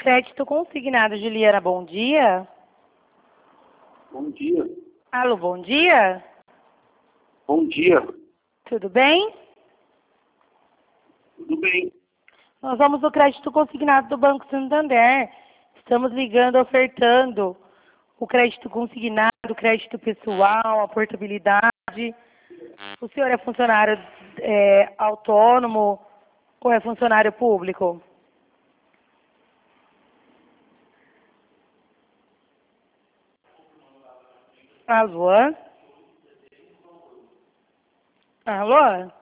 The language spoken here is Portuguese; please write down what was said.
Crédito Consignado, Juliana, bom dia. Bom dia. Alô, bom dia. Bom dia. Tudo bem? Tudo bem? Nós somos o Crédito Consignado do Banco Santander. Estamos ligando, ofertando o crédito consignado, o crédito pessoal, a portabilidade. O senhor é funcionário autônomo ou é funcionário público? Alô? Alô?